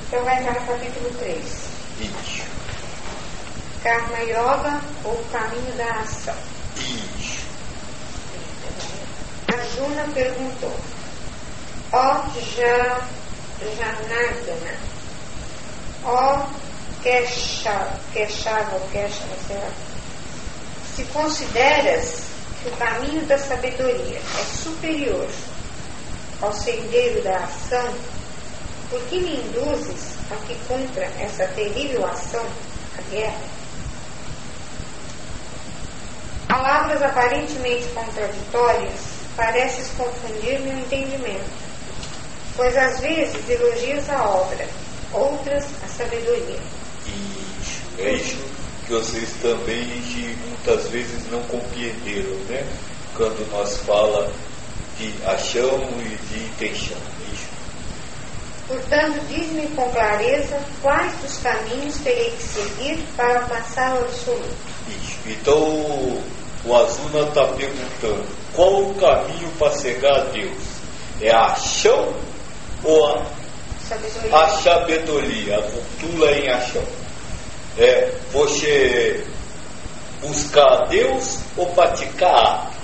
Então vai entrar no capítulo 3. Isso. Karma Yoga, ou caminho da ação. Isso. Arjuna perguntou: ó Janardana, ó Keshava, será? Se consideras que o caminho da sabedoria é superior ao sendeiro da ação, por que me induzes a que cumpra essa terrível ação, a guerra? Palavras aparentemente contraditórias pareces confundir meu entendimento, pois às vezes elogias a obra, outras a sabedoria. Isso, é isso que vocês também muitas vezes não compreenderam, né? Quando nós fala de achão e de intenção. Isso. Portanto, diz-me com clareza quais dos caminhos terei que seguir para alcançar o absoluto. Isso. Então o Arjuna está perguntando qual o caminho para chegar a Deus? É a achão ou a sabedoria? A cultura em achão. É você buscar a Deus ou praticar atos?